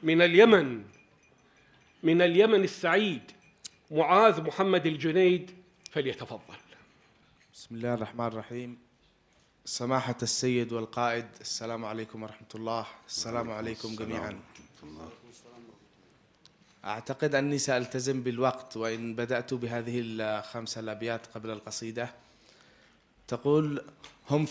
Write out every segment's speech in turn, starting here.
من اليمن السعيد معاذ محمد الجنيد، فليتفضل. بسم الله الرحمن الرحيم. سماحة السيد والقائد، السلام عليكم ورحمة الله. السلام عليكم جميعا. أعتقد أني سألتزم بالوقت، وإن بدأت بهذه الخمس الأبيات قبل القصيدة. تقول: هم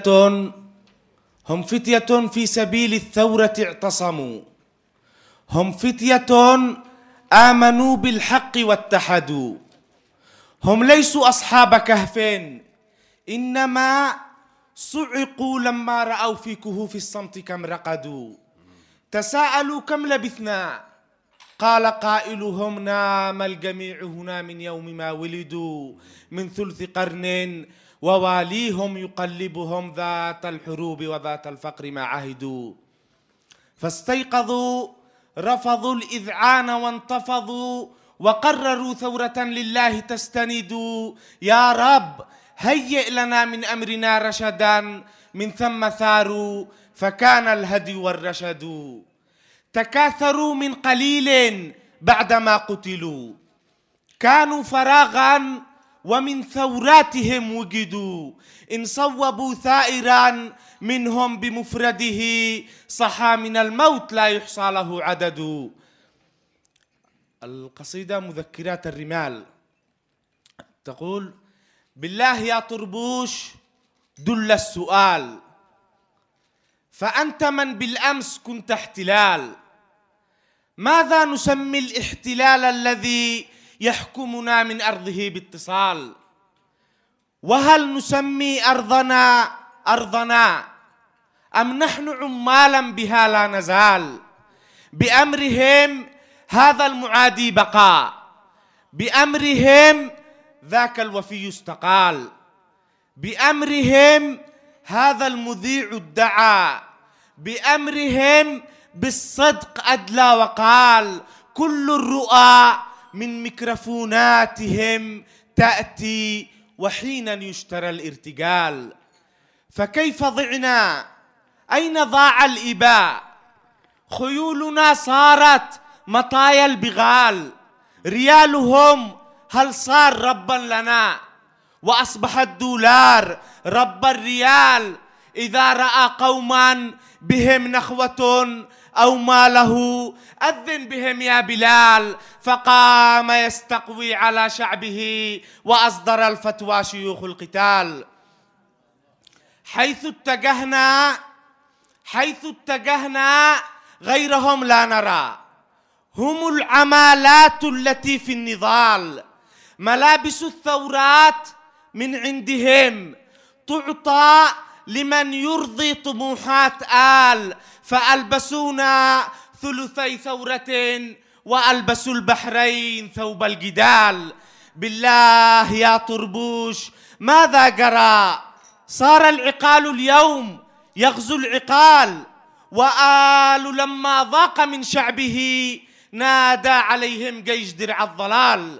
فتية في سبيل الثورة اعتصموا، هم فتية آمنوا بالحق واتحدوا، هم ليسوا أصحاب كهف إنما صعقوا لما رأوا في كهوف الصمت كم رقدوا، تساءلوا كم لبثنا، قال قائلهم نام الجميع هنا من يوم ما ولدوا، من ثلث قرن وواليهم يقلبهم ذات الحروب وذات الفقر ما عهدوا، فاستيقظوا رفضوا الإذعان وانتفضوا وقرروا ثورة لله تستندوا، يا رب هيئ لنا من أمرنا رشدا، من ثم ثاروا فكان الهدي والرشد، تكاثروا من قليل بعدما قتلوا، كانوا فراغا ومن ثوراتهم وجدوا، إن صوبوا ثائرا منهم بمفرده، صحى من الموت لا يحصى له عدد. القصيدة مذكرات الرمال. تقول: بالله يا طربوش دل السؤال، فأنت من بالأمس كنت احتلال، ماذا نسمي الاحتلال الذي يحكمنا من أرضه باتصال؟ وهل نسمي أرضنا أم نحن عمالا بها لا نزال؟ بأمرهم هذا المعادي بقاء، بأمرهم ذاك الوفي استقال، بأمرهم هذا المذيع ادعى، بأمرهم بالصدق أدلى وقال، كل الرؤى من ميكروفوناتهم تأتي وحينا يشترى الارتجال، فكيف ضعنا؟ أين ضاع الإباء؟ خيولنا صارت مطايا البغال، ريالهم هل صار ربا لنا؟ وأصبح الدولار رب الريال، إذا رأى قوما بهم نخوة أو ما له أذن بهم يا بلال، فقام يستقوي على شعبه وأصدر الفتوى شيوخ القتال. حيث اتجهنا غيرهم لا نرى، هم العمالات التي في النضال، ملابس الثورات من عندهم تعطى لمن يرضي طموحات فألبسونا ثلثي ثورة وألبسوا البحرين ثوب الجدال. بالله يا طربوش ماذا جرى؟ صار العقال اليوم يغزو العقال، وآل لما ضاق من شعبه نادى عليهم جيش درع الضلال،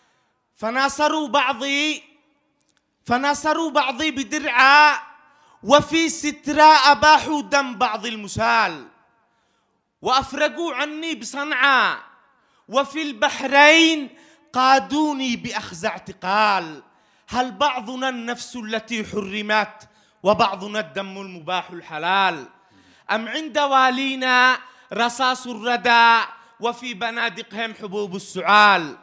فناصروا بعضي بدرعا، وفي ستراء أباحوا دم بعض المسال، وأفرقوا عني بصنعاء، وفي البحرين قادوني بأخذ اعتقال. هل بعضنا النفس التي حرمت وبعضنا الدم المباح الحلال؟ أم عند والينا رصاص الردى وفي بنادقهم حبوب السعال؟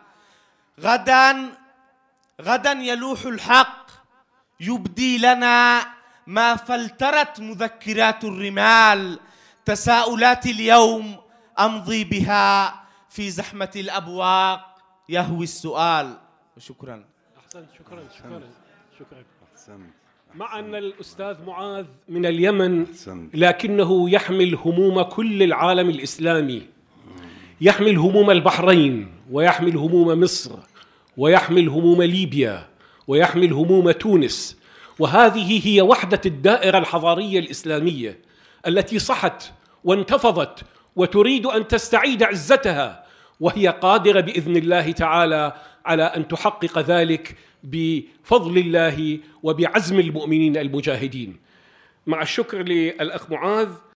غدا يلوح الحق يبدي لنا ما فلترت مذكرات الرمال، تساؤلات اليوم أمضي بها في زحمة الأبواق يهوي السؤال. وشكرا. أحسنت. شكرا. مع أن الأستاذ معاذ من اليمن، لكنه يحمل هموم كل العالم الإسلامي، يحمل هموم البحرين، ويحمل هموم مصر، ويحمل هموم ليبيا، ويحمل هموم تونس. وهذه هي وحدة الدائرة الحضارية الإسلامية التي صحت وانتفضت وتريد أن تستعيد عزتها، وهي قادرة بإذن الله تعالى على أن تحقق ذلك بفضل الله وبعزم المؤمنين المجاهدين. مع الشكر للأخ معاذ.